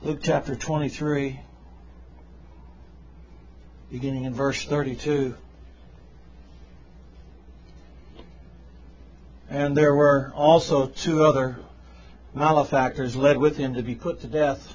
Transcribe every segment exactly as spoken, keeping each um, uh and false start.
Luke chapter twenty-three, beginning in verse thirty-two. And there were also two other malefactors led with him to be put to death.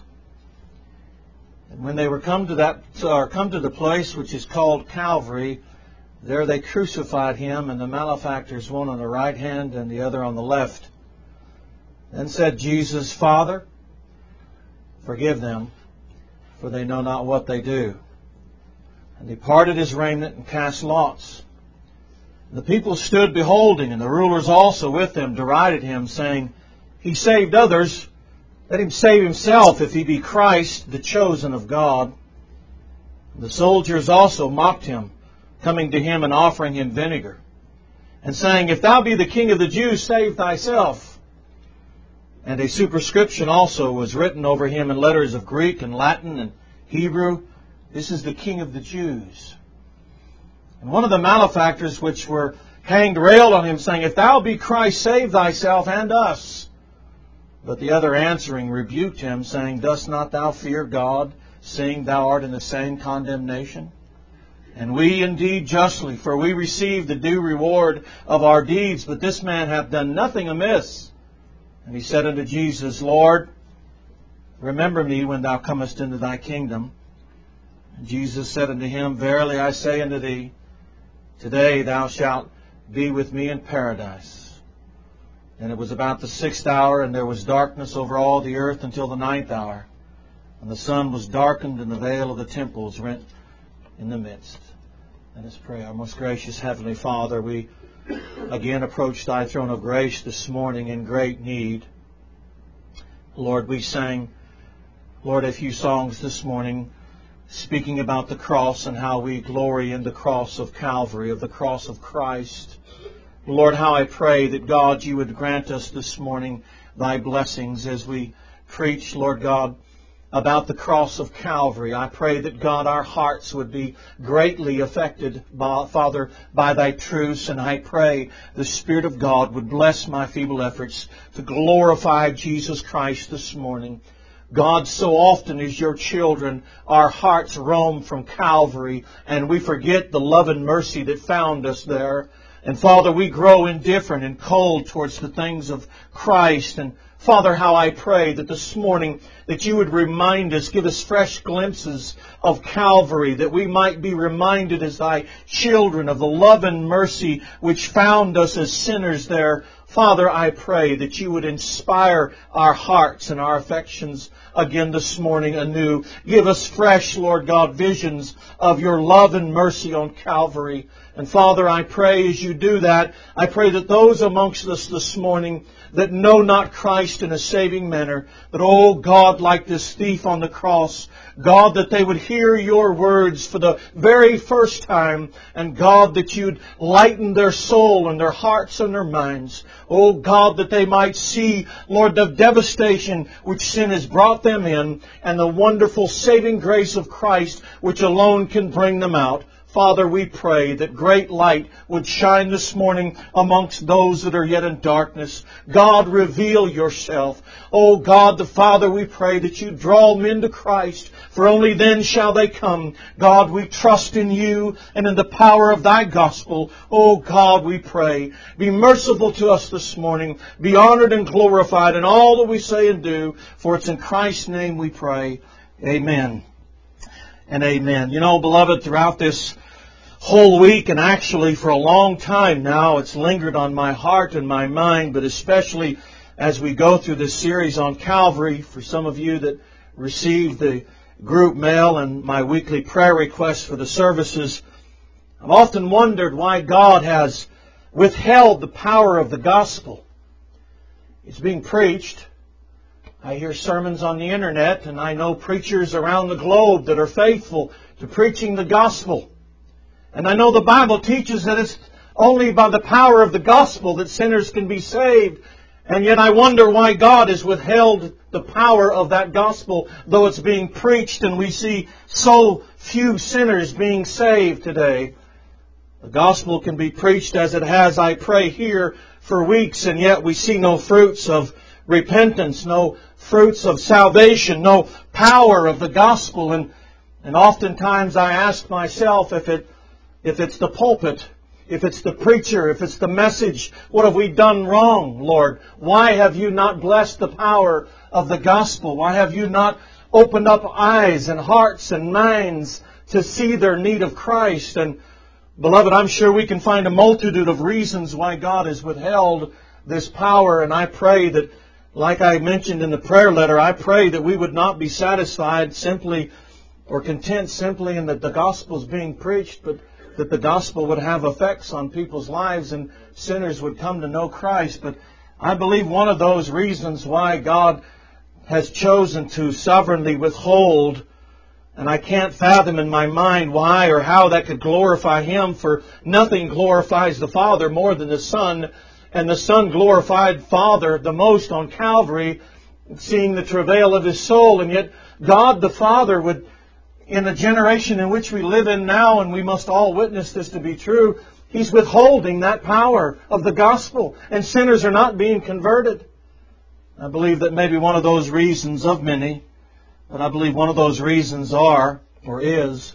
And when they were come to that, or come to the place which is called Calvary, there they crucified him, and the malefactors, one on the right hand and the other on the left. Then said Jesus, Father, forgive them, for they know not what they do. And he parted his raiment and cast lots. The people stood beholding, and the rulers also with them derided him, saying, He saved others, let him save himself, if he be Christ, the chosen of God. The soldiers also mocked him, coming to him and offering him vinegar, and saying, If thou be the King of the Jews, save thyself. And a superscription also was written over him in letters of Greek and Latin and Hebrew, This is the King of the Jews. And one of the malefactors which were hanged railed on him, saying, If thou be Christ, save thyself and us. But the other answering rebuked him, saying, Dost not thou fear God, seeing thou art in the same condemnation? And we indeed justly, for we receive the due reward of our deeds, but this man hath done nothing amiss. And he said unto Jesus, Lord, remember me when thou comest into thy kingdom. And Jesus said unto him, Verily I say unto thee, today thou shalt be with me in paradise. And it was about the sixth hour, and there was darkness over all the earth until the ninth hour. And the sun was darkened, and the veil of the temple was rent in the midst. Let us pray. Our most gracious Heavenly Father, we again approach thy throne of grace this morning in great need. Lord, we sang, Lord, a few songs this morning speaking about the cross and how we glory in the cross of Calvary, of the cross of Christ. Lord, how I pray that, God, you would grant us this morning thy blessings as we preach, Lord God, about the cross of Calvary. I pray that, God, our hearts would be greatly affected, by, Father, by thy truths. And I pray the Spirit of God would bless my feeble efforts to glorify Jesus Christ this morning. God, so often as your children, our hearts roam from Calvary, and we forget the love and mercy that found us there. And Father, we grow indifferent and cold towards the things of Christ. And Father, how I pray that this morning that you would remind us, give us fresh glimpses of Calvary, that we might be reminded as thy children of the love and mercy which found us as sinners there. Father, I pray that you would inspire our hearts and our affections again this morning anew. Give us fresh, Lord God, visions of your love and mercy on Calvary. And Father, I pray as you do that, I pray that those amongst us this morning that know not Christ in a saving manner, that, oh God, like this thief on the cross, God, that they would hear your words for the very first time, and God, that you'd lighten their soul and their hearts and their minds. Oh God, that they might see, Lord, the devastation which sin has brought them in, and the wonderful saving grace of Christ which alone can bring them out. Father, we pray that great light would shine this morning amongst those that are yet in darkness. God, reveal yourself. Oh God, the Father, we pray that you draw men to Christ, for only then shall they come. God, we trust in you and in the power of thy gospel. Oh God, we pray. Be merciful to us this morning. Be honored and glorified in all that we say and do. For it's in Christ's name we pray. Amen and amen. You know, beloved, throughout this whole week, and actually for a long time now, it's lingered on my heart and my mind, but especially as we go through this series on Calvary, for some of you that received the group mail and my weekly prayer requests for the services, I've often wondered why God has withheld the power of the gospel. It's being preached. I hear sermons on the internet, and I know preachers around the globe that are faithful to preaching the gospel. And I know the Bible teaches that it's only by the power of the gospel that sinners can be saved. And yet I wonder why God has withheld the power of that gospel, though it's being preached and we see so few sinners being saved today. The gospel can be preached as it has, I pray, here for weeks, and yet we see no fruits of repentance, no fruits of salvation, no power of the gospel. And, and oftentimes I ask myself if it, if it's the pulpit, if it's the preacher, if it's the message, what have we done wrong, Lord? Why have you not blessed the power of the gospel? Why have you not opened up eyes and hearts and minds to see their need of Christ? And beloved, I'm sure we can find a multitude of reasons why God has withheld this power. And I pray that, like I mentioned in the prayer letter, I pray that we would not be satisfied simply or content simply in that the gospel is being preached, but that the gospel would have effects on people's lives and sinners would come to know Christ. But I believe one of those reasons why God has chosen to sovereignly withhold, and I can't fathom in my mind why or how that could glorify Him, for nothing glorifies the Father more than the Son, and the Son glorified Father the most on Calvary, seeing the travail of His soul. And yet God the Father would, in the generation in which we live in now, and we must all witness this to be true, He's withholding that power of the gospel, and sinners are not being converted. I believe that maybe one of those reasons of many, but I believe one of those reasons are, or is,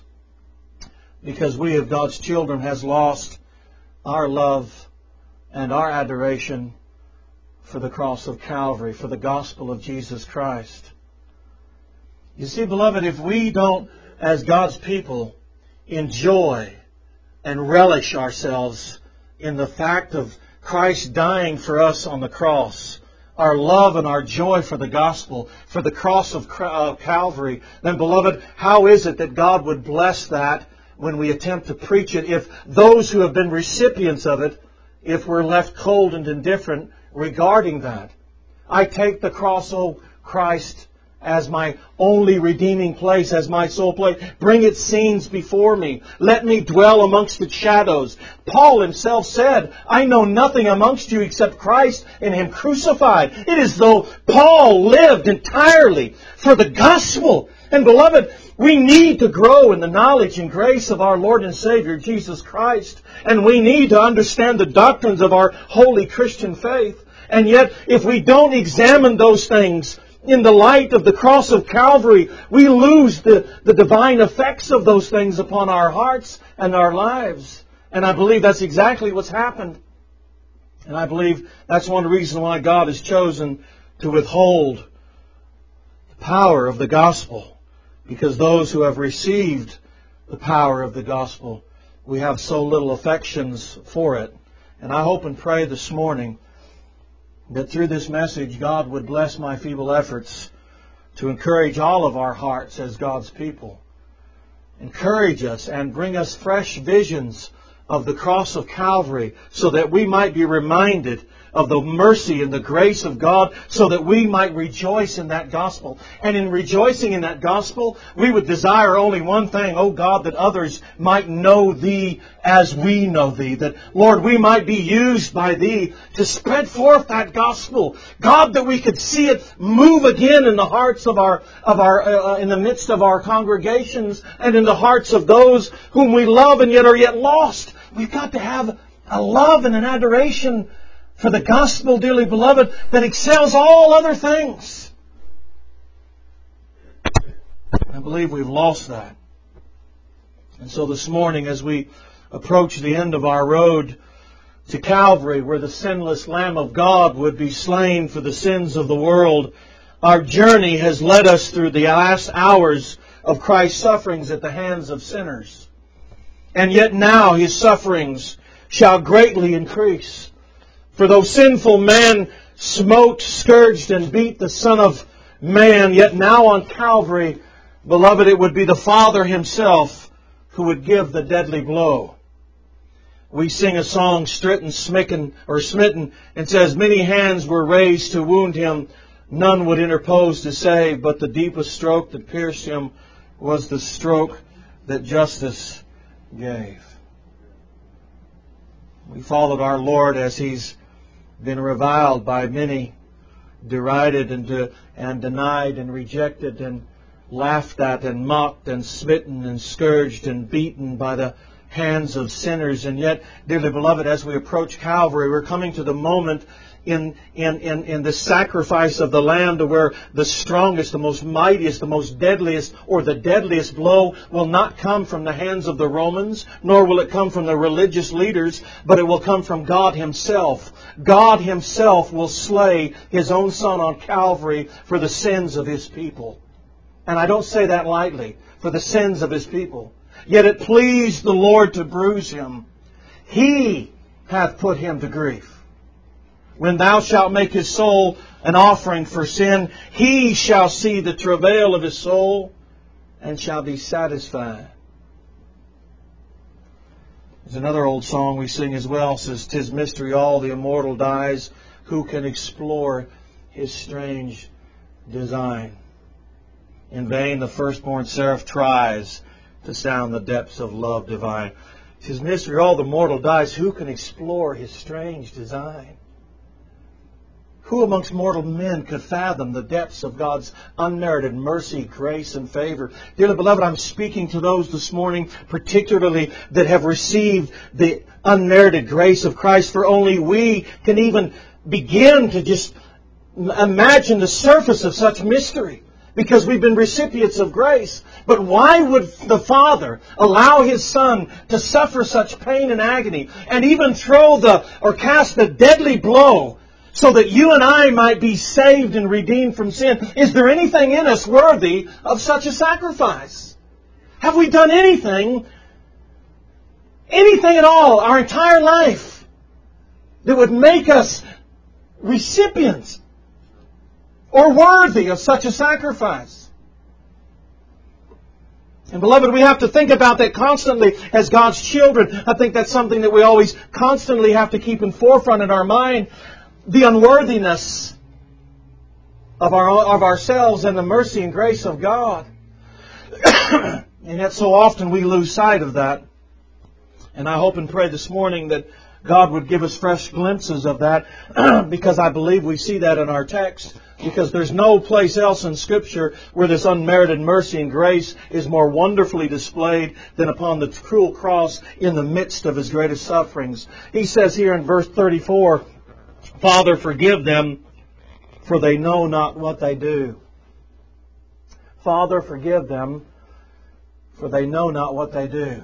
because we of God's children has lost our love and our adoration for the cross of Calvary, for the gospel of Jesus Christ. You see, beloved, if we don't, as God's people, enjoy and relish ourselves in the fact of Christ dying for us on the cross, our love and our joy for the gospel, for the cross of Calvary, then, beloved, how is it that God would bless that when we attempt to preach it, if those who have been recipients of it, if we're left cold and indifferent regarding that? I take the cross, O Christ, as my only redeeming place, as my sole place. Bring its scenes before me. Let me dwell amongst its shadows. Paul himself said, I know nothing amongst you except Christ and Him crucified. It is though Paul lived entirely for the gospel. And beloved, we need to grow in the knowledge and grace of our Lord and Savior, Jesus Christ. And we need to understand the doctrines of our holy Christian faith. And yet, if we don't examine those things in the light of the cross of Calvary, we lose the, the divine effects of those things upon our hearts and our lives. And I believe that's exactly what's happened. And I believe that's one reason why God has chosen to withhold the power of the gospel. Because those who have received the power of the gospel, we have so little affections for it. And I hope and pray this morning that through this message, God would bless my feeble efforts to encourage all of our hearts as God's people. Encourage us and bring us fresh visions of the cross of Calvary so that we might be reminded of the mercy and the grace of God, so that we might rejoice in that gospel. And in rejoicing in that gospel, we would desire only one thing, O God, that others might know Thee as we know Thee. That, Lord, we might be used by Thee to spread forth that gospel. God, that we could see it move again in the hearts of our, of our, uh, in the midst of our congregations and in the hearts of those whom we love and yet are yet lost. We've got to have a love and an adoration for the gospel, dearly beloved, that excels all other things. I believe we've lost that. And so this morning, as we approach the end of our road to Calvary, where the sinless Lamb of God would be slain for the sins of the world, our journey has led us through the last hours of Christ's sufferings at the hands of sinners. And yet now His sufferings shall greatly increase. For though sinful man smote, scourged, and beat the Son of Man, yet now on Calvary, beloved, it would be the Father Himself who would give the deadly blow. We sing a song, Stritten, Smitten, or Smitten, and says, many hands were raised to wound Him, none would interpose to save, but the deepest stroke that pierced Him was the stroke that justice gave. We followed our Lord as He's been reviled by many, derided and, de- and denied and rejected and laughed at and mocked and smitten and scourged and beaten by the hands of sinners. And yet, dearly beloved, as we approach Calvary, we're coming to the moment in, in, in, in the sacrifice of the Lamb, to where the strongest, the most mightiest, the most deadliest, or the deadliest blow will not come from the hands of the Romans, nor will it come from the religious leaders, but it will come from God Himself. God Himself will slay His own Son on Calvary for the sins of His people. And I don't say that lightly, for the sins of His people. Yet it pleased the Lord to bruise Him. He hath put Him to grief. When thou shalt make his soul an offering for sin, he shall see the travail of his soul and shall be satisfied. There's another old song we sing as well. It says, "'Tis mystery all the immortal dies. Who can explore his strange design? In vain the firstborn seraph tries to sound the depths of love divine. 'Tis mystery all the mortal dies. Who can explore his strange design?" Who amongst mortal men could fathom the depths of God's unmerited mercy, grace, and favor? Dearly beloved, I'm speaking to those this morning particularly that have received the unmerited grace of Christ, for only we can even begin to just imagine the surface of such mystery, because we've been recipients of grace. But why would the Father allow His Son to suffer such pain and agony, and even throw the, or cast the deadly blow, so that you and I might be saved and redeemed from sin? Is there anything in us worthy of such a sacrifice? Have we done anything, anything at all, our entire life, that would make us recipients or worthy of such a sacrifice? And beloved, we have to think about that constantly as God's children. I think that's something that we always constantly have to keep in forefront in our mind. The unworthiness of our of ourselves and the mercy and grace of God. And yet so often we lose sight of that. And I hope and pray this morning that God would give us fresh glimpses of that, because I believe we see that in our text. Because there's no place else in Scripture where this unmerited mercy and grace is more wonderfully displayed than upon the cruel cross in the midst of His greatest sufferings. He says here in verse thirty-four, "Father, forgive them, for they know not what they do." Father, forgive them, for they know not what they do.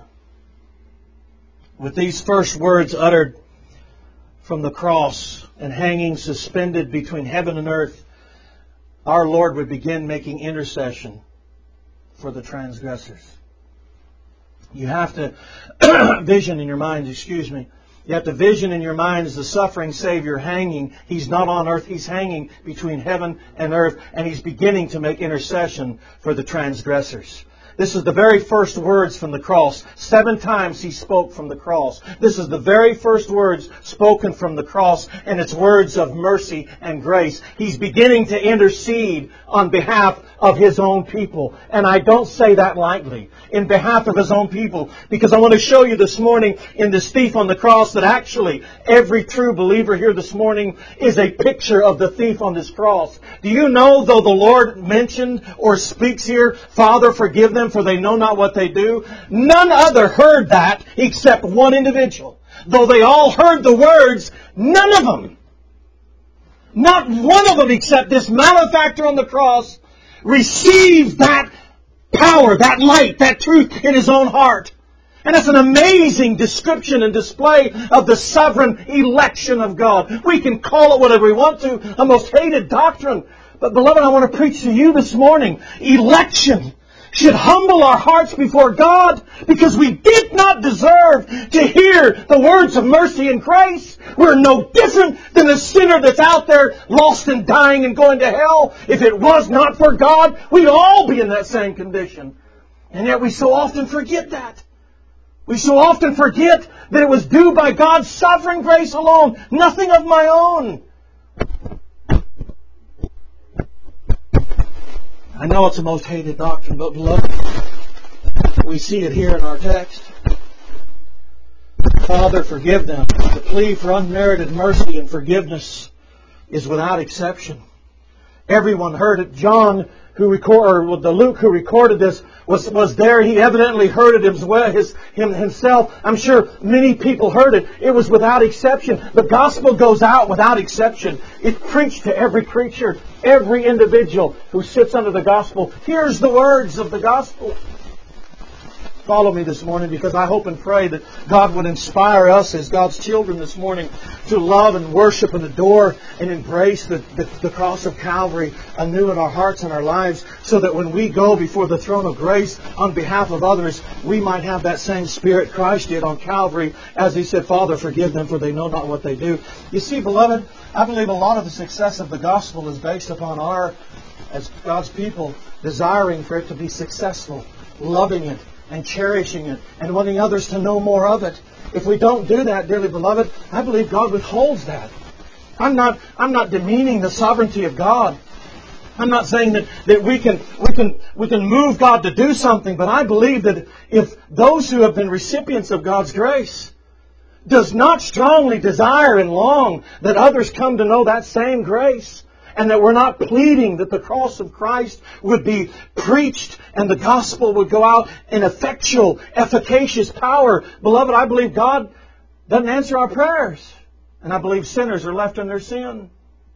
With these first words uttered from the cross and hanging suspended between heaven and earth, our Lord would begin making intercession for the transgressors. You have to vision in your minds, excuse me, You have to vision in your minds the suffering Savior hanging. He's not on earth. He's hanging between heaven and earth. And He's beginning to make intercession for the transgressors. This is the very first words from the cross. Seven times He spoke from the cross. This is the very first words spoken from the cross. And it's words of mercy and grace. He's beginning to intercede on behalf of His own people. And I don't say that lightly. In behalf of His own people. Because I want to show you this morning in this thief on the cross that actually every true believer here this morning is a picture of the thief on this cross. Do you know, though the Lord mentioned or speaks here, Father, forgive them, for they know not what they do, none other heard that except one individual. Though they all heard the words, none of them, not one of them except this malefactor on the cross, received that power, that light, that truth in his own heart. And it's an amazing description and display of the sovereign election of God. We can call it whatever we want to, a most hated doctrine. But beloved, I want to preach to you this morning. Election should humble our hearts before God, because we did not deserve to hear the words of mercy and grace. We're no different than the sinner that's out there lost and dying and going to hell. If it was not for God, we'd all be in that same condition. And yet we so often forget that. We so often forget that it was due by God's sovereign grace alone, nothing of my own. I know it's the most hated doctrine, but beloved, we see it here in our text. Father, forgive them. The plea for unmerited mercy and forgiveness is without exception. Everyone heard it. John, who record, or the Luke who recorded this, was was there. He evidently heard it as well, his, him, himself. I'm sure many people heard it. It was without exception. The gospel goes out without exception. It's preached to every creature, every individual who sits under the gospel. Here's the words of the gospel. Follow me this morning, because I hope and pray that God would inspire us as God's children this morning to love and worship and adore and embrace the, the, the cross of Calvary anew in our hearts and our lives, so that when we go before the throne of grace on behalf of others, we might have that same spirit Christ did on Calvary, as He said, Father, forgive them, for they know not what they do. You see, beloved, I believe a lot of the success of the gospel is based upon our, as God's people, desiring for it to be successful, loving it, and cherishing it, and wanting others to know more of it. If we don't do that, dearly beloved, I believe God withholds that. I'm not, I'm not demeaning the sovereignty of God. I'm not saying that, that we can, we can, we can move God to do something, but I believe that if those who have been recipients of God's grace does not strongly desire and long that others come to know that same grace, and that we're not pleading that the cross of Christ would be preached and the gospel would go out in effectual, efficacious power. Beloved, I believe God doesn't answer our prayers. And I believe sinners are left in their sin.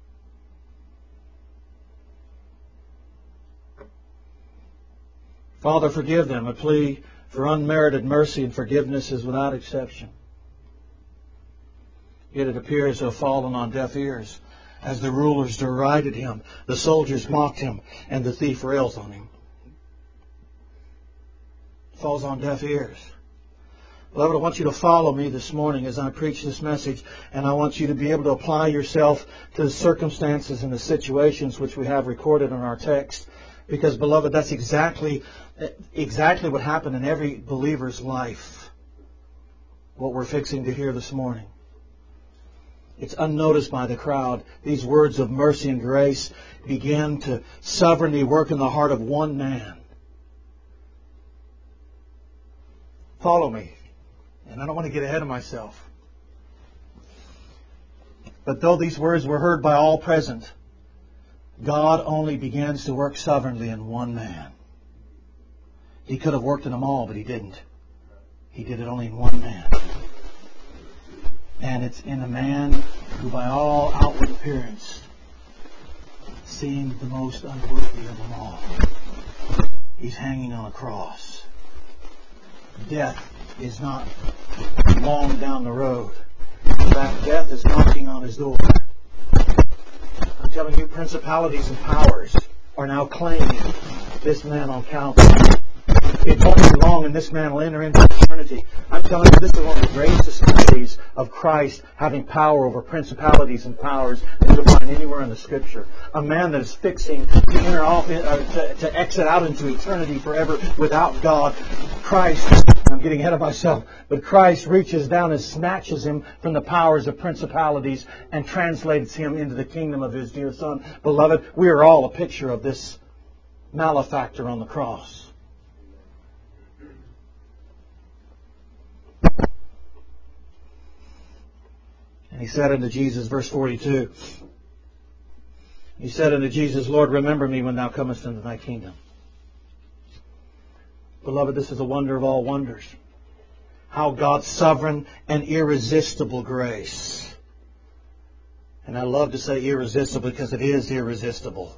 Father, forgive them. A plea for unmerited mercy and forgiveness is without exception. Yet it appears to have fallen on deaf ears. As the rulers derided Him, the soldiers mocked Him, and the thief rails on Him. It falls on deaf ears. Beloved, I want you to follow me this morning as I preach this message, and I want you to be able to apply yourself to the circumstances and the situations which we have recorded in our text. Because, beloved, that's exactly, exactly what happened in every believer's life. What we're fixing to hear this morning. It's unnoticed by the crowd. These words of mercy and grace began to sovereignly work in the heart of one man. Follow me. And I don't want to get ahead of myself. But though these words were heard by all present, God only begins to work sovereignly in one man. He could have worked in them all, but He didn't. He did it only in one man. And it's in a man who by all outward appearance seemed the most unworthy of them all. He's hanging on a cross. Death is not long down the road. In fact, death is knocking on His door. I'm telling you, principalities and powers are now claiming this man on Calvary. It won't be long and this man will enter into eternity. I'm telling you, this is one of the greatest discoveries of Christ having power over principalities and powers that you'll find anywhere in the Scripture. A man that is fixing to enter off, uh, to, to exit out into eternity forever without God. Christ, I'm getting ahead of myself, but Christ reaches down and snatches him from the powers of principalities and translates him into the kingdom of His dear Son. Beloved, we are all a picture of this malefactor on the cross. And He said unto Jesus, verse forty-two, He said unto Jesus, Lord, remember me when Thou comest into Thy kingdom. Beloved, this is the wonder of all wonders. How God's sovereign and irresistible grace. And I love to say irresistible because it is irresistible.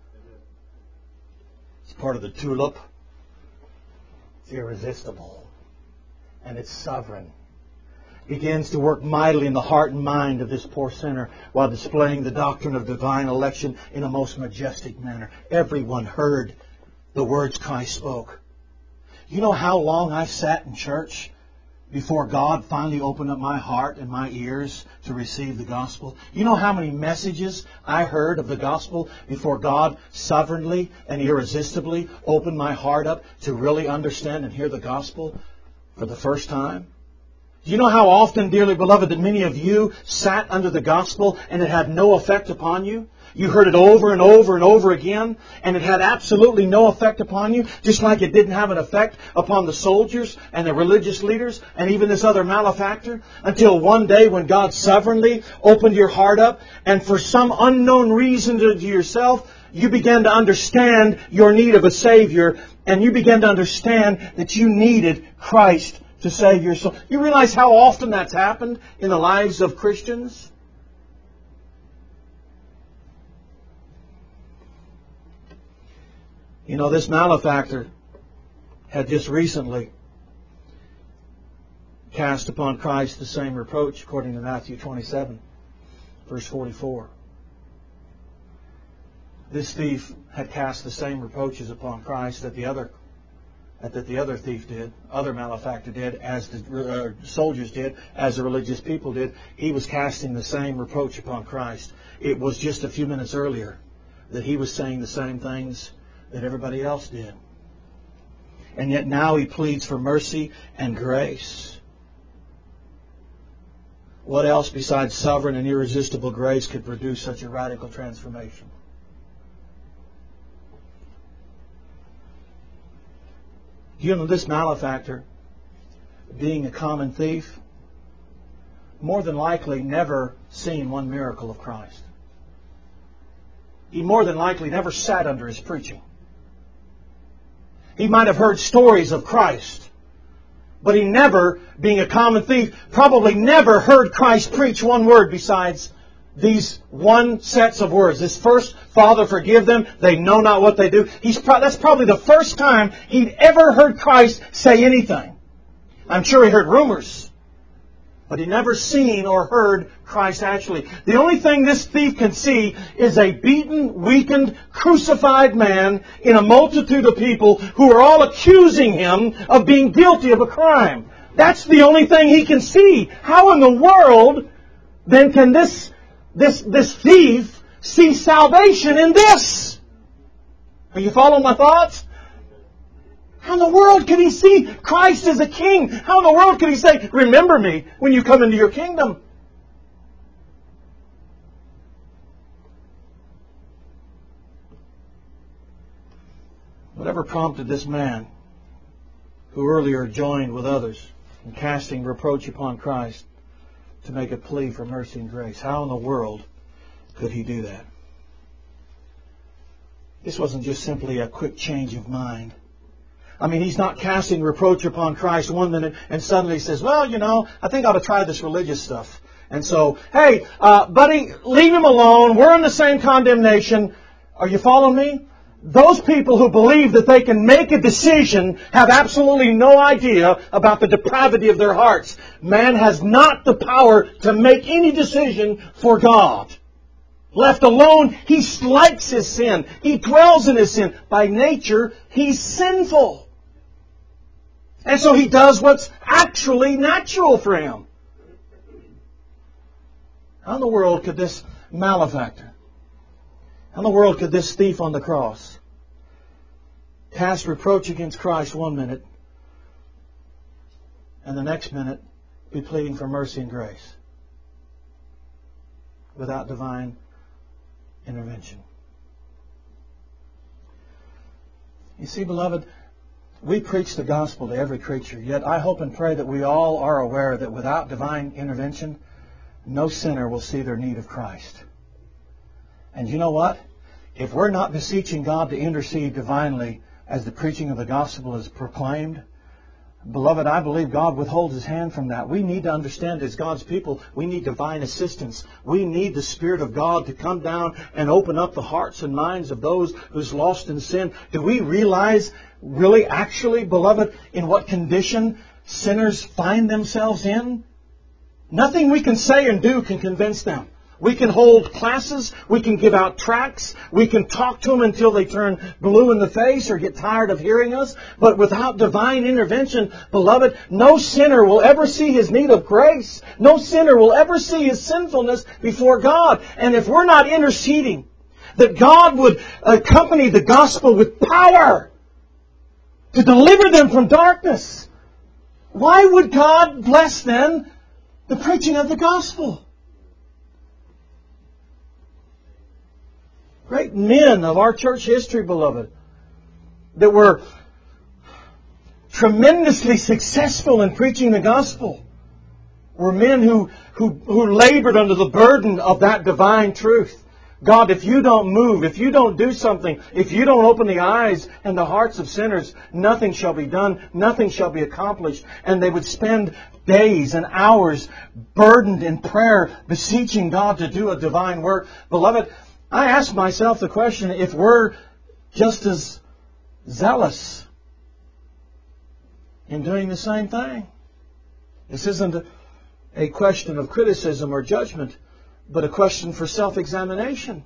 It's part of the tulip. It's irresistible. And it's sovereign. Begins to work mightily in the heart and mind of this poor sinner while displaying the doctrine of divine election in a most majestic manner. Everyone heard the words Christ spoke. You know how long I've sat in church before God finally opened up my heart and my ears to receive the gospel? You know how many messages I heard of the gospel before God sovereignly and irresistibly opened my heart up to really understand and hear the gospel for the first time? Do you know how often, dearly beloved, that many of you sat under the gospel and it had no effect upon you? You heard it over and over and over again, and it had absolutely no effect upon you, just like it didn't have an effect upon the soldiers and the religious leaders and even this other malefactor, until one day when God sovereignly opened your heart up, and for some unknown reason to yourself, you began to understand your need of a Savior, and you began to understand that you needed Christ to save your soul. You realize how often that's happened in the lives of Christians? You know, this malefactor had just recently cast upon Christ the same reproach, according to Matthew twenty-seven, verse forty-four. This thief had cast the same reproaches upon Christ that the other that the other thief did, other malefactor did, as the uh, soldiers did, as the religious people did. He was casting the same reproach upon Christ. It was just a few minutes earlier that he was saying the same things that everybody else did. And yet now he pleads for mercy and grace. What else besides sovereign and irresistible grace could produce such a radical transformation? You know, this malefactor, being a common thief, more than likely never seen one miracle of Christ. He more than likely never sat under his preaching. He might have heard stories of Christ, but he never, being a common thief, probably never heard Christ preach one word besides these one sets of words. This first, Father, forgive them. They know not what they do. He's pro- that's probably the first time he'd ever heard Christ say anything. I'm sure he heard rumors, but he never seen or heard Christ actually. The only thing this thief can see is a beaten, weakened, crucified man in a multitude of people who are all accusing him of being guilty of a crime. That's the only thing he can see. How in the world then can this This, this thief see salvation in this? Are you following my thoughts? How in the world can he see Christ as a king? How in the world can he say, remember me when you come into your kingdom? Whatever prompted this man, who earlier joined with others in casting reproach upon Christ, to make a plea for mercy and grace. How in the world could he do that? This wasn't just simply a quick change of mind. I mean, he's not casting reproach upon Christ one minute and suddenly says, well, you know, I think I ought to try this religious stuff. And so, hey, uh, buddy, leave him alone. We're in the same condemnation. Are you following me? Those people who believe that they can make a decision have absolutely no idea about the depravity of their hearts. Man has not the power to make any decision for God. Left alone, he likes his sin. He dwells in his sin. By nature, he's sinful. And so he does what's actually natural for him. How in the world could this malefactor, how in the world could this thief on the cross cast reproach against Christ one minute and the next minute be pleading for mercy and grace without divine intervention? You see, beloved, we preach the gospel to every creature, yet I hope and pray that we all are aware that without divine intervention, no sinner will see their need of Christ. And you know what? If we're not beseeching God to intercede divinely as the preaching of the gospel is proclaimed, beloved, I believe God withholds His hand from that. We need to understand as God's people, we need divine assistance. We need the Spirit of God to come down and open up the hearts and minds of those who's lost in sin. Do we realize, really, actually, beloved, in what condition sinners find themselves in? Nothing we can say and do can convince them. We can hold classes, we can give out tracts, we can talk to them until they turn blue in the face or get tired of hearing us. But without divine intervention, beloved, no sinner will ever see his need of grace. No sinner will ever see his sinfulness before God. And if we're not interceding, that God would accompany the gospel with power to deliver them from darkness, why would God bless then the preaching of the gospel? Great men of our church history, beloved, that were tremendously successful in preaching the gospel, were men who, who, who labored under the burden of that divine truth. God, if you don't move, if you don't do something, if you don't open the eyes and the hearts of sinners, nothing shall be done, nothing shall be accomplished. And they would spend days and hours burdened in prayer, beseeching God to do a divine work. Beloved, I ask myself the question, if we're just as zealous in doing the same thing. This isn't a question of criticism or judgment, but a question for self-examination.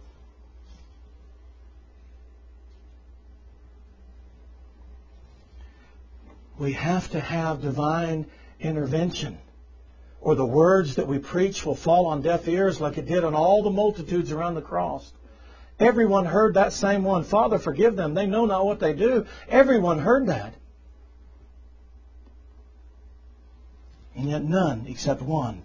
We have to have divine intervention, or the words that we preach will fall on deaf ears like it did on all the multitudes around the cross. Everyone heard that same one, Father, forgive them, they know not what they do. Everyone heard that. And yet none except one.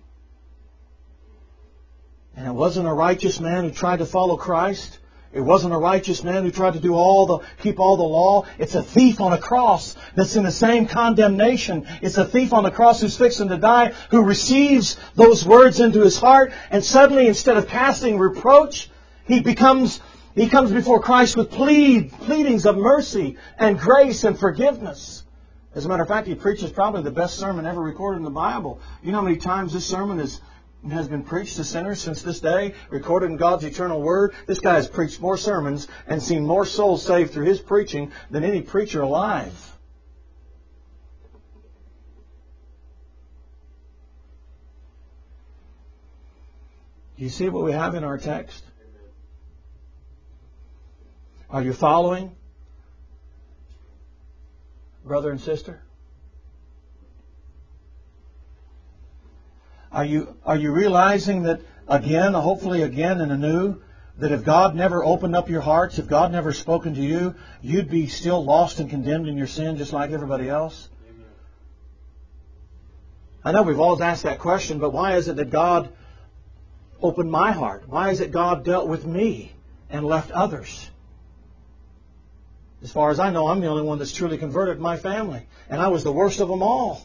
And it wasn't a righteous man who tried to follow Christ. It wasn't a righteous man who tried to do all the, keep all the law. It's a thief on a cross that's in the same condemnation. It's a thief on the cross who's fixing to die, who receives those words into his heart, and suddenly, instead of casting reproach, he becomes, he comes before Christ with plead, pleadings of mercy and grace and forgiveness. As a matter of fact, he preaches probably the best sermon ever recorded in the Bible. You know how many times this sermon is has been preached to sinners since this day, recorded in God's eternal Word? This guy has preached more sermons and seen more souls saved through his preaching than any preacher alive. Do you see what we have in our text? Are you following, brother and sister? Are you, are you realizing that again, hopefully again and anew, that if God never opened up your hearts, if God never spoken to you, you'd be still lost and condemned in your sin just like everybody else? Amen. I know we've always asked that question, but why is it that God opened my heart? Why is it God dealt with me and left others? As far as I know, I'm the only one that's truly converted in my family, and I was the worst of them all.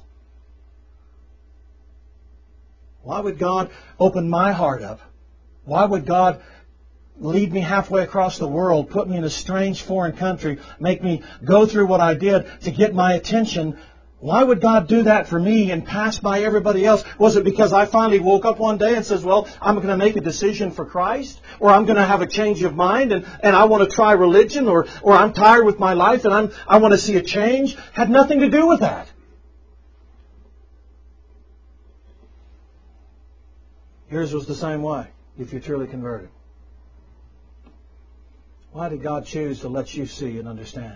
Why would God open my heart up? Why would God lead me halfway across the world, put me in a strange foreign country, make me go through what I did to get my attention? Why would God do that for me and pass by everybody else? Was it because I finally woke up one day and says, well, I'm going to make a decision for Christ, or I'm going to have a change of mind and, and I want to try religion, or, or I'm tired with my life and I'm, I want to see a change? Had nothing to do with that. Yours was the same way, if you're truly converted. Why did God choose to let you see and understand?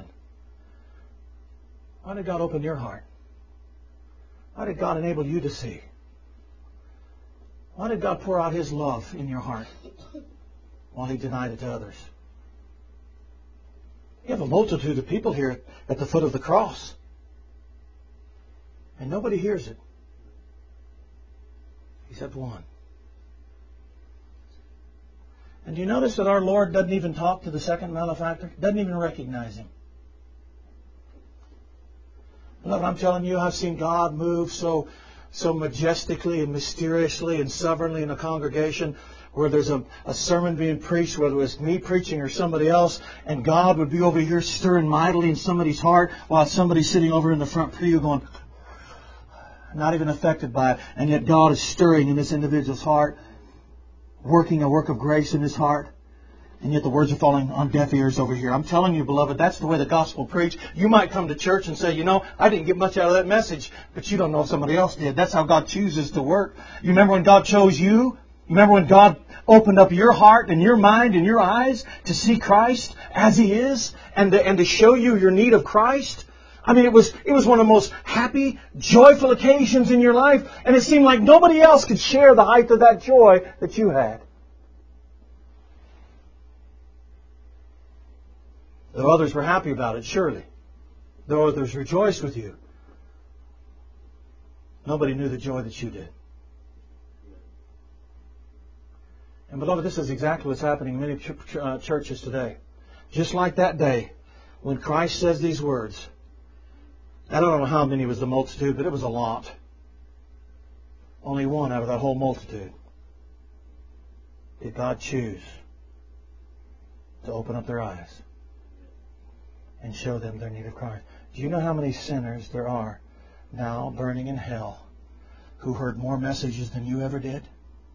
Why did God open your heart? Why did God enable you to see? Why did God pour out His love in your heart while He denied it to others? You have a multitude of people here at the foot of the cross, and nobody hears it except one. And do you notice that our Lord doesn't even talk to the second malefactor? Doesn't even recognize him. Beloved, I'm telling you, I've seen God move so, so majestically and mysteriously and sovereignly in a congregation where there's a, a sermon being preached, whether it's me preaching or somebody else, and God would be over here stirring mightily in somebody's heart while somebody's sitting over in the front pew going, not even affected by it. And yet God is stirring in this individual's heart, working a work of grace in his heart, and yet the words are falling on deaf ears over here. I'm telling you, beloved, that's the way the gospel preached. You might come to church and say, you know, I didn't get much out of that message, but you don't know if somebody else did. That's how God chooses to work. You remember when God chose you? You remember when God opened up your heart and your mind and your eyes to see Christ as He is, and to, and to show you your need of Christ? I mean, it was it was one of the most happy, joyful occasions in your life, and it seemed like nobody else could share the height of that joy that you had. Though others were happy about it, surely. Though others rejoiced with you, nobody knew the joy that you did. And beloved, this is exactly what's happening in many ch- uh, churches today. Just like that day when Christ says these words. I don't know how many was the multitude, but it was a lot. Only one out of that whole multitude did God choose open up their eyes and show them their need of Christ. Do you know how many sinners there are now burning in hell who heard more messages than you ever did?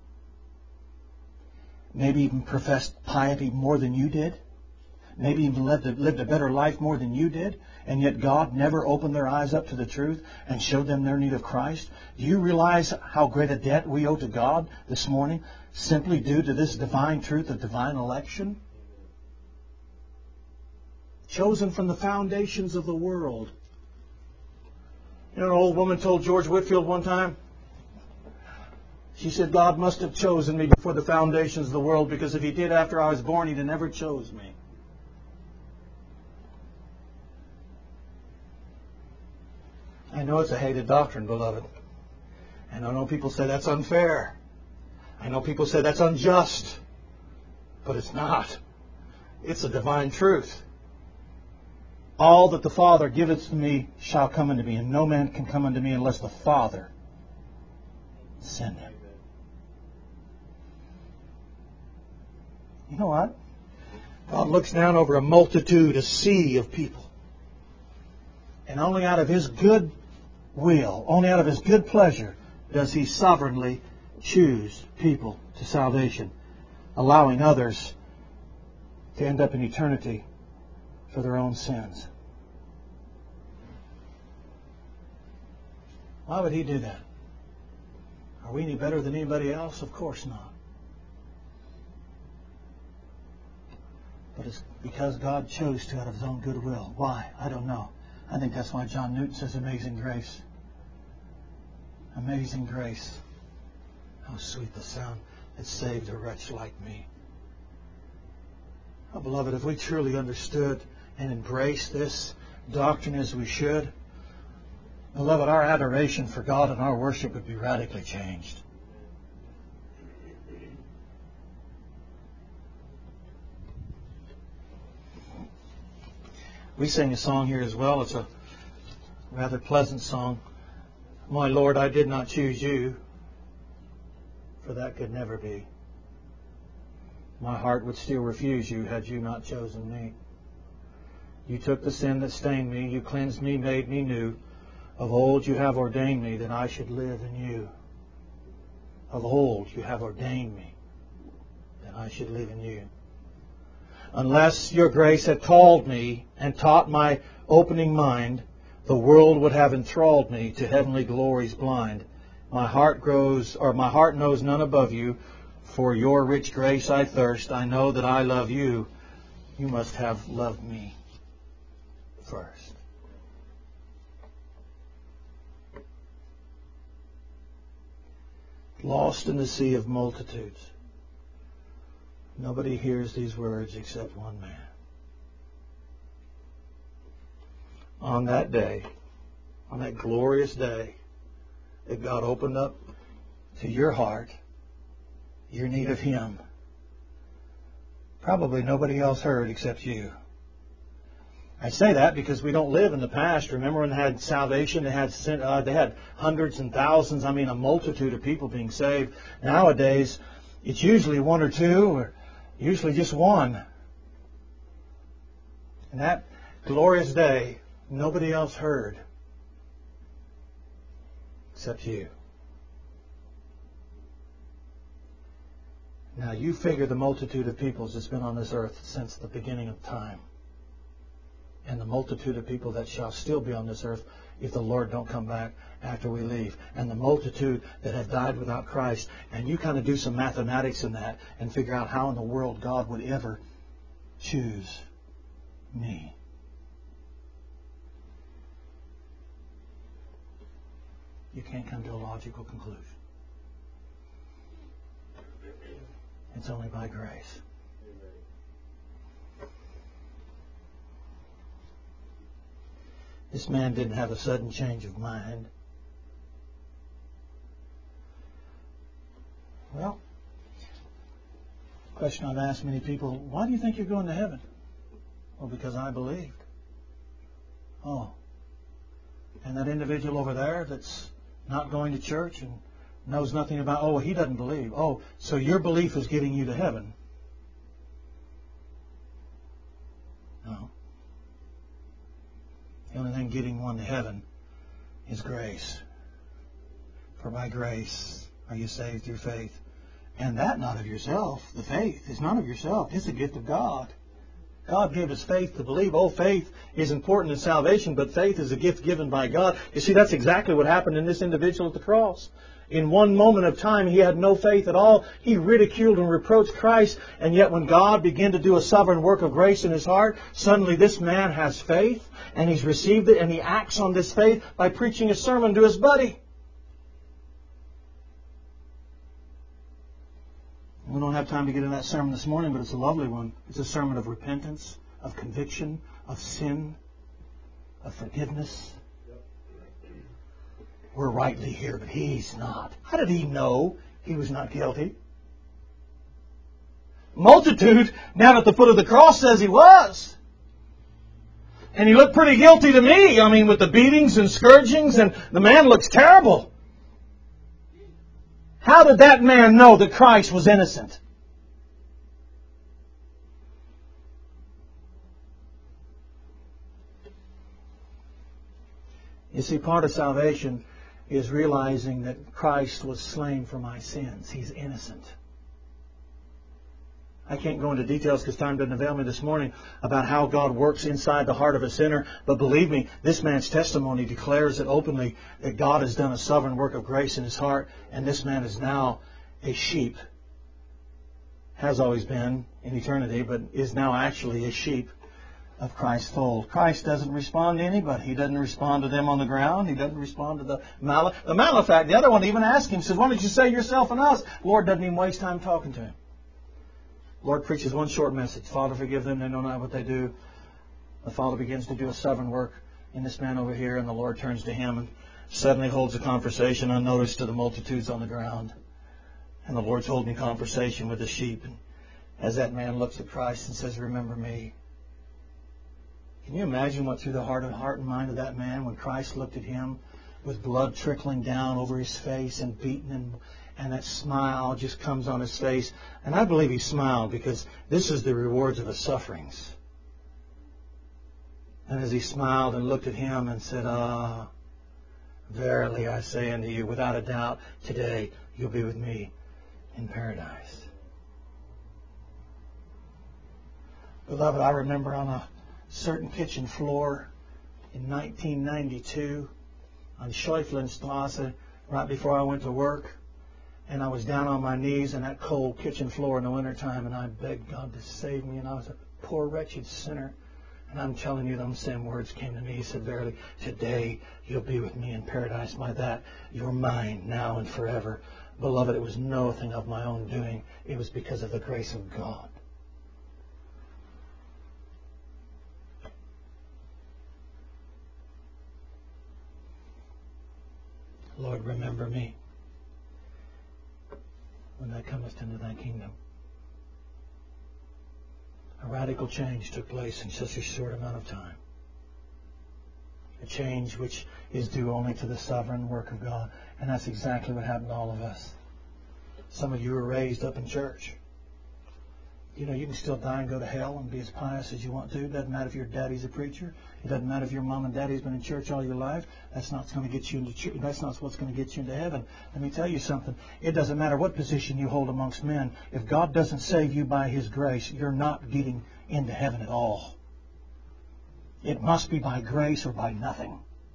Maybe even professed piety more than you did? Maybe even lived a, lived a better life more than you did? And yet God never opened their eyes up to the truth and showed them their need of Christ? Do you realize how great a debt we owe to God this morning simply due to this divine truth of divine election? Chosen from the foundations of the world. You know, an old woman told George Whitefield one time, she said, God must have chosen me before the foundations of the world, because if He did after I was born, He'd have never chose me. I know it's a hated doctrine, beloved. And I know people say that's unfair. I know people say that's unjust. But it's not. It's a divine truth. All that the Father giveth to me shall come unto me, and no man can come unto me unless the Father send him. You know what? God looks down over a multitude, a sea of people. And only out of His good will, only out of His good pleasure, does He sovereignly choose people to salvation, allowing others to end up in eternity for their own sins. Why would He do that? Are we any better than anybody else? Of course not. But it's because God chose to out of His own good will. Why? I don't know. I think that's why John Newton says amazing grace. Amazing grace. How sweet the sound that saved a wretch like me. Oh, beloved, if we truly understood and embraced this doctrine as we should, beloved, our adoration for God and our worship would be radically changed. We sing a song here as well. It's a rather pleasant song. My Lord, I did not choose you, for that could never be. My heart would still refuse you had you not chosen me. You took the sin that stained me. You cleansed me, made me new. Of old you have ordained me that I should live in you. Of old you have ordained me that I should live in you. Unless your grace had called me and taught my opening mind, the world would have enthralled me to heavenly glories blind. My heart grows, or my heart knows none above you. For your rich grace I thirst. I know that I love you. You must have loved me first. Lost in the sea of multitudes. Nobody hears these words except one man. On that day, on that glorious day, that God opened up to your heart your need of Him, probably nobody else heard except you. I say that because we don't live in the past. Remember when they had salvation, they had uh, they had hundreds and thousands, I mean a multitude of people being saved. Nowadays, it's usually one or two, or usually just one. And that glorious day, nobody else heard except you. Now you figure the multitude of peoples that's been on this earth since the beginning of time, and the multitude of people that shall still be on this earth if the Lord don't come back after we leave, and the multitude that have died without Christ. And you kind of do some mathematics in that and figure out how in the world God would ever choose me. You can't come to a logical conclusion. It's only by grace. This man didn't have a sudden change of mind. Well, question I've asked many people, why do you think you're going to heaven? Well, because I believed. Oh. And that individual over there that's not going to church and knows nothing about, oh, he doesn't believe. Oh, so your belief is getting you to heaven. getting one to heaven is grace. For by grace are you saved through faith. And that not of yourself. The faith is not of yourself. It's a gift of God. God gave us faith to believe. Oh, faith is important in salvation, but faith is a gift given by God. You see, that's exactly what happened in this individual at the cross. In one moment of time, he had no faith at all. He ridiculed and reproached Christ. And yet when God began to do a sovereign work of grace in his heart, suddenly this man has faith, and he's received it, and he acts on this faith by preaching a sermon to his buddy. We don't have time to get into that sermon this morning, but it's a lovely one. It's a sermon of repentance, of conviction, of sin, of forgiveness. We're rightly here, but he's not. How did he know he was not guilty? Multitude down at the foot of the cross says he was. And he looked pretty guilty to me. I mean, with the beatings and scourgings, and the man looks terrible. How did that man know that Christ was innocent? You see, part of salvation is realizing that Christ was slain for my sins. He's innocent. I can't go into details because time doesn't avail me this morning about how God works inside the heart of a sinner. But believe me, this man's testimony declares it openly that God has done a sovereign work of grace in his heart. And this man is now a sheep. Has always been in eternity, but is now actually a sheep of Christ's fold. Christ doesn't respond to anybody. He doesn't respond to them on the ground. He doesn't respond to the mal- the malefactor. The other one even asked him, says, why don't you save yourself and us? Lord doesn't even waste time talking to him. Lord preaches one short message. Father, forgive them. They know not what they do. The Father begins to do a sovereign work in this man over here, and the Lord turns to him and suddenly holds a conversation unnoticed to the multitudes on the ground. And the Lord's holding conversation with the sheep. And as that man looks at Christ and says, remember me. Can you imagine what through the heart and heart and mind of that man when Christ looked at him with blood trickling down over his face and beaten him? And that smile just comes on his face. And I believe he smiled because this is the rewards of his sufferings. And as he smiled and looked at him and said, ah, verily I say unto you, without a doubt, today you'll be with me in paradise. Beloved, I remember on a certain kitchen floor in nineteen ninety-two on Scheuflenstrasse, right before I went to work. And I was down on my knees in that cold kitchen floor in the wintertime, and I begged God to save me. And I was a poor, wretched sinner. And I'm telling you, those same words came to me. He said, verily, today you'll be with me in paradise. By that, you're mine now and forever. Beloved, it was nothing of my own doing. It was because of the grace of God. Lord, remember me when thou comest into thy kingdom. A radical change took place in such a short amount of time. A change which is due only to the sovereign work of God. And that's exactly what happened to all of us. Some of you were raised up in church. You know, you can still die and go to hell and be as pious as you want to. It doesn't matter if your daddy's a preacher. It doesn't matter if your mom and daddy's been in church all your life. That's not going to get you into church. That's not what's going to get you into heaven. Let me tell you something. It doesn't matter what position you hold amongst men. If God doesn't save you by His grace, you're not getting into heaven at all. It must be by grace or by nothing.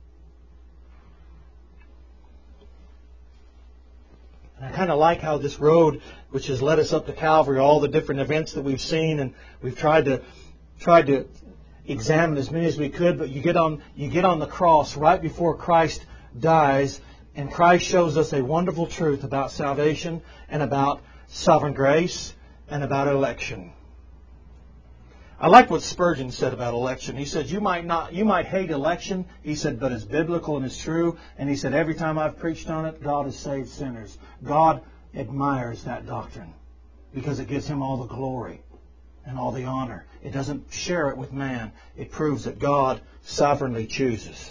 And I kind of like how this road, which has led us up to Calvary, all the different events that we've seen, and we've tried to tried to examine as many as we could. But you get on you get on the cross right before Christ dies, and Christ shows us a wonderful truth about salvation and about sovereign grace and about election. I like what Spurgeon said about election. He said, you might not, you might hate election. He said, but it's biblical and it's true. And he said, every time I've preached on it, God has saved sinners. God admires that doctrine because it gives Him all the glory and all the honor. It doesn't share it with man. It proves that God sovereignly chooses.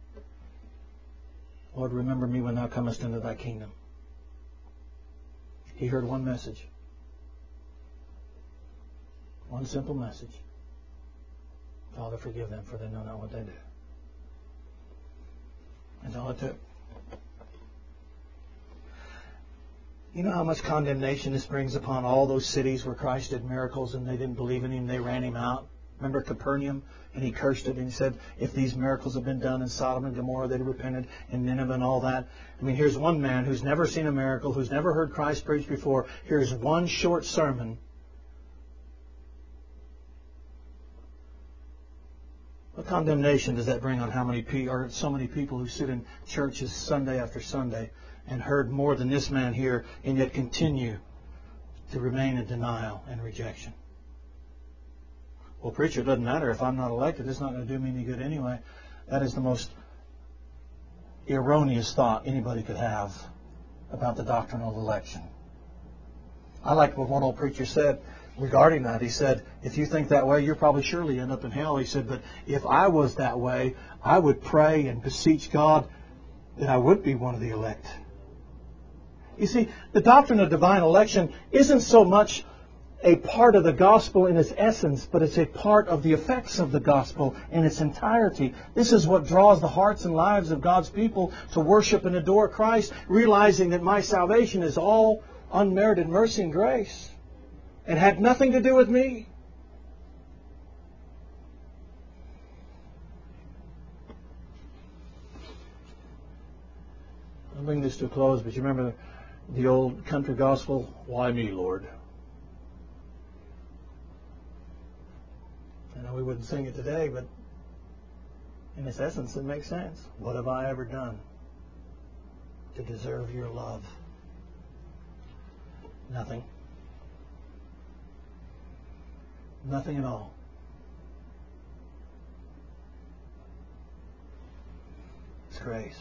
Lord, remember me when thou comest into thy kingdom. He heard one message. One simple message. Father, forgive them, for they know not what they do. That's all it took. You know how much condemnation this brings upon all those cities where Christ did miracles and they didn't believe in Him, they ran Him out? Remember Capernaum? And He cursed it and He said, if these miracles had been done in Sodom and Gomorrah, they'd have repented, and Nineveh and all that. I mean, here's one man who's never seen a miracle, who's never heard Christ preached before. Here's one short sermon. What condemnation does that bring on how many people, or so many people who sit in churches Sunday after Sunday and heard more than this man here, and yet continue to remain in denial and rejection? Well, preacher, it doesn't matter. If I'm not elected, it's not going to do me any good anyway. That is the most erroneous thought anybody could have about the doctrinal election. I like what one old preacher said regarding that. He said, if you think that way, you'll probably surely end up in hell. He said, but if I was that way, I would pray and beseech God that I would be one of the elect. You see, the doctrine of divine election isn't so much a part of the gospel in its essence, but it's a part of the effects of the gospel in its entirety. This is what draws the hearts and lives of God's people to worship and adore Christ, realizing that my salvation is all unmerited mercy and grace and had nothing to do with me. I'll bring this to a close, but you remember the old country gospel, "Why me, Lord?" I know we wouldn't sing it today, but in its essence it makes sense. What have I ever done to deserve your love? Nothing. Nothing at all. It's grace.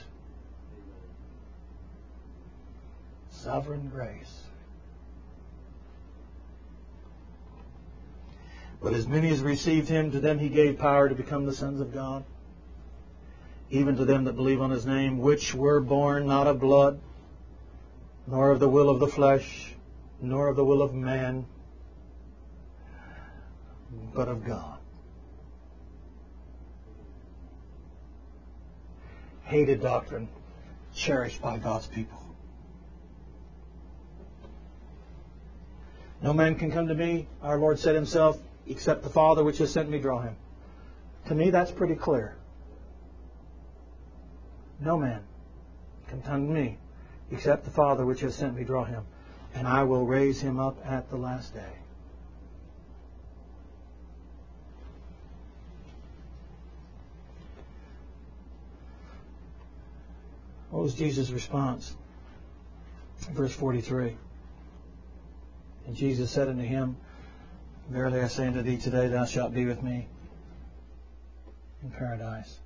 Sovereign grace. But as many as received Him, to them He gave power to become the sons of God, even to them that believe on His name, which were born not of blood, nor of the will of the flesh, nor of the will of man, but of God. Hated doctrine, cherished by God's people. No man can come to me, our Lord said Himself, except the Father which has sent me draw him. To me, that's pretty clear. No man can come to me, except the Father which has sent me draw him, and I will raise him up at the last day. What was Jesus' response? Verse forty-three. And Jesus said unto him, Verily I say unto thee, today thou shalt be with me in paradise.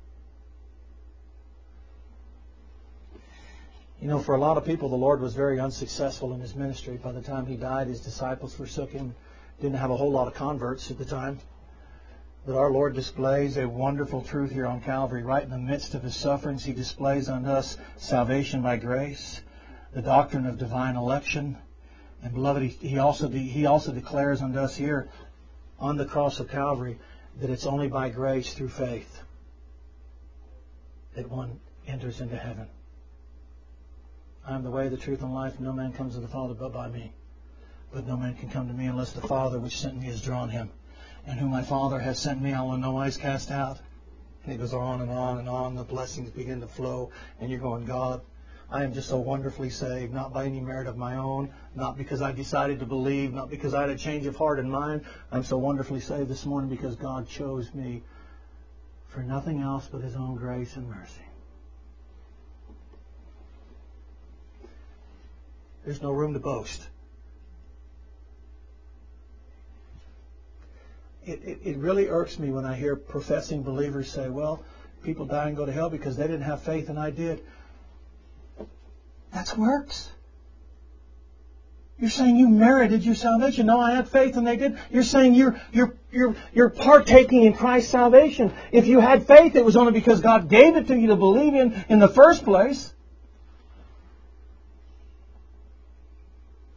You know, for a lot of people, the Lord was very unsuccessful in His ministry. By the time He died, His disciples forsook Him. Didn't have a whole lot of converts at the time. But our Lord displays a wonderful truth here on Calvary. Right in the midst of His sufferings, He displays unto us salvation by grace, the doctrine of divine election. And beloved, he, he also de, he also declares unto us here on the cross of Calvary that it's only by grace through faith that one enters into heaven. I am the way, the truth, and life. No man comes to the Father but by me. But no man can come to me unless the Father which sent me has drawn him. And whom my Father has sent me, I will in no wise cast out. And it goes on and on and on. The blessings begin to flow. And you're going, God, I am just so wonderfully saved, not by any merit of my own, not because I decided to believe, not because I had a change of heart and mind. I'm so wonderfully saved this morning because God chose me for nothing else but His own grace and mercy. There's no room to boast. It, it, it really irks me when I hear professing believers say, well, people die and go to hell because they didn't have faith and I did. That's works. You're saying you merited your salvation. No, I had faith and they did. You're saying you're you're you're you're partaking in Christ's salvation. If you had faith, it was only because God gave it to you to believe in in the first place.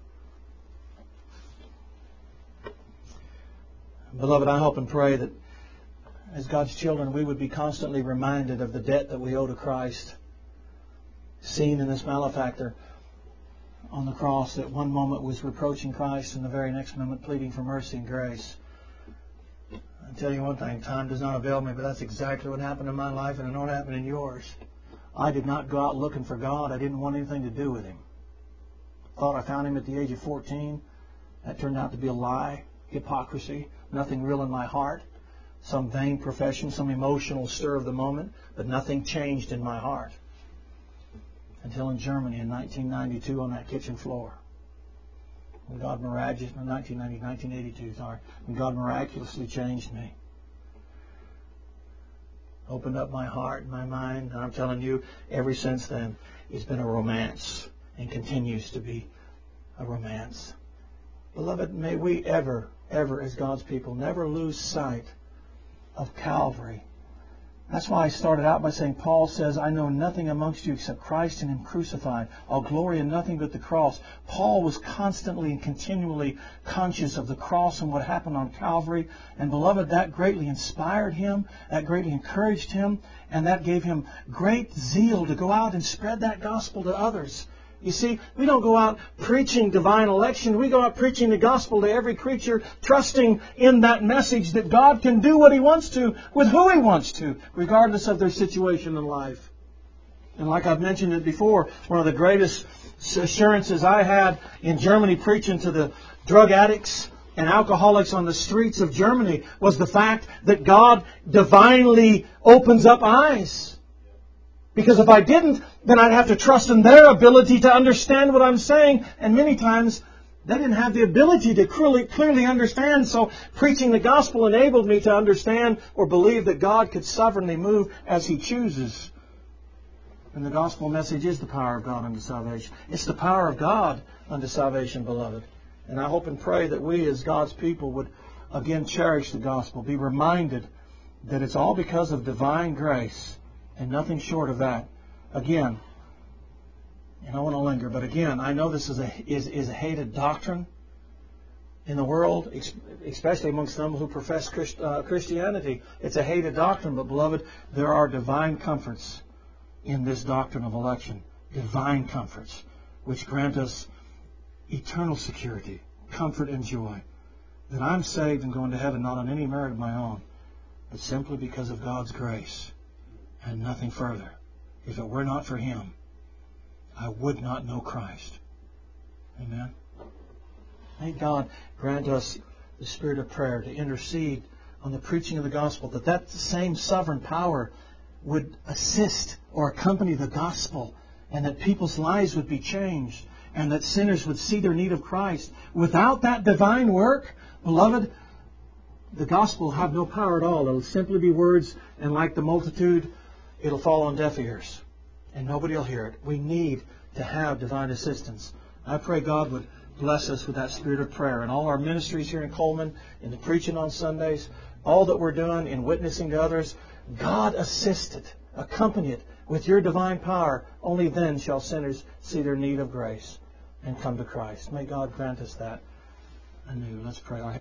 Beloved, I hope and pray that as God's children, we would be constantly reminded of the debt that we owe to Christ. Seen in this malefactor on the cross that one moment was reproaching Christ and the very next moment pleading for mercy and grace. I'll tell you one thing, time does not avail me, but that's exactly what happened in my life, and I know it happened in yours. I did not go out looking for God. I didn't want anything to do with Him. Thought I found Him at the age of fourteen. That turned out to be a lie, hypocrisy, nothing real in my heart, some vain profession, some emotional stir of the moment, but nothing changed in my heart. Until in Germany in nineteen ninety-two on that kitchen floor. When God miraculously, nineteen ninety, nineteen eighty-two, sorry, when God miraculously changed me. Opened up my heart and my mind, and I'm telling you, ever since then, it's been a romance and continues to be a romance. Beloved, may we ever, ever as God's people, never lose sight of Calvary. That's why I started out by saying, Paul says, I know nothing amongst you except Christ and Him crucified. I'll glory in nothing but the cross. Paul was constantly and continually conscious of the cross and what happened on Calvary. And beloved, that greatly inspired him, that greatly encouraged him, and that gave him great zeal to go out and spread that gospel to others. You see, we don't go out preaching divine election. We go out preaching the gospel to every creature, trusting in that message that God can do what He wants to with who He wants to, regardless of their situation in life. And like I've mentioned it before, one of the greatest assurances I had in Germany preaching to the drug addicts and alcoholics on the streets of Germany was the fact that God divinely opens up eyes. Because if I didn't, then I'd have to trust in their ability to understand what I'm saying. And many times, they didn't have the ability to clearly, clearly understand. So preaching the gospel enabled me to understand or believe that God could sovereignly move as He chooses. And the gospel message is the power of God unto salvation. It's the power of God unto salvation, beloved. And I hope and pray that we as God's people would again cherish the gospel. Be reminded that it's all because of divine grace. And nothing short of that. Again, and I want to linger, but again, I know this is a is, is a hated doctrine in the world, especially amongst them who profess Christ, uh, Christianity. It's a hated doctrine, but beloved, there are divine comforts in this doctrine of election. Divine comforts, which grant us eternal security, comfort, and joy. That I'm saved and going to heaven not on any merit of my own, but simply because of God's grace. And nothing further. If it were not for Him, I would not know Christ. Amen. May God grant us the spirit of prayer to intercede on the preaching of the gospel, that that same sovereign power would assist or accompany the gospel, and that people's lives would be changed, and that sinners would see their need of Christ. Without that divine work, beloved, the gospel will have no power at all. It will simply be words, and like the multitude, it'll fall on deaf ears, and nobody will hear it. We need to have divine assistance. I pray God would bless us with that spirit of prayer. And all our ministries here in Coleman, in the preaching on Sundays, all that we're doing in witnessing to others, God assist it, accompany it with your divine power. Only then shall sinners see their need of grace and come to Christ. May God grant us that anew. Let's pray.